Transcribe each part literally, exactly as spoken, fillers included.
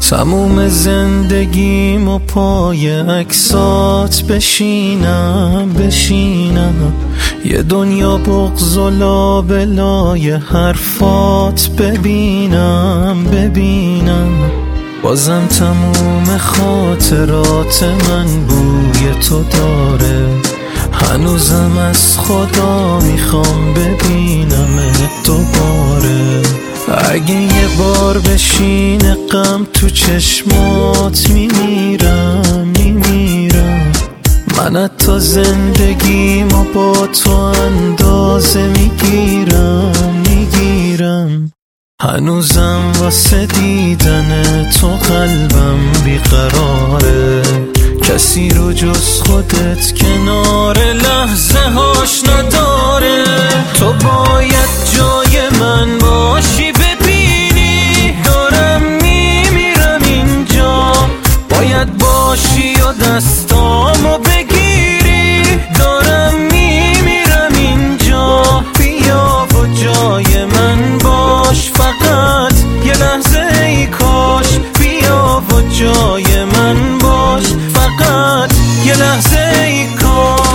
تموم زندگیم و پای عکسات بشینم بشینم، یه دنیا بغض و لابلای حرفات ببینم ببینم. بازم تموم خاطرات من بوی تو داره، هنوزم از خدا میخوام ببینمت دوباره. اگه یه بار بشینه غم تو چشمات میمیرم میمیرم. من حتی زندگیمو با تو اندازه میگیرم میگیرم. هنوزم واسه دیدن تو قلبم بیقراره، کسی رو جز خودت کنار لحظه هاش نداره. تو باید جای من باشی، ببینی دارم میمیرم اینجا. باید باشی و دستامو بگیری، دارم میمیرم اینجا. بیا و جای من باش، فقط یه لحظه ای کاش. بیا و جای من باش، فقط یه لحظه ای کاش.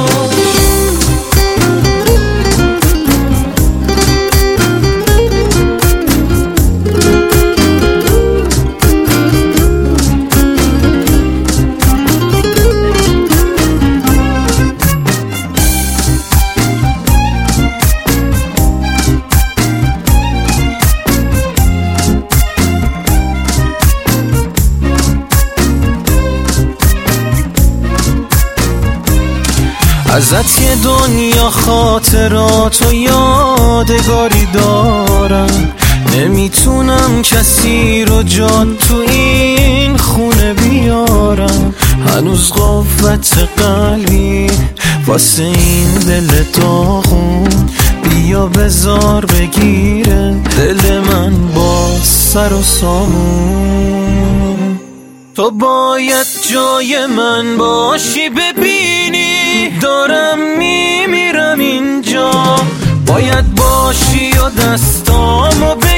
ازت یه دنیا خاطرات و یادگاری دارم، نمیتونم کسی رو جات تو این خونه بیارم. هنوز قوت قلبی واسه این دل داغون، بیا بذار بگیره دل من با سر و سامون. تو باید جای من باشی، ببینی دارم میمیرم اینجا. باید باشی و دستامو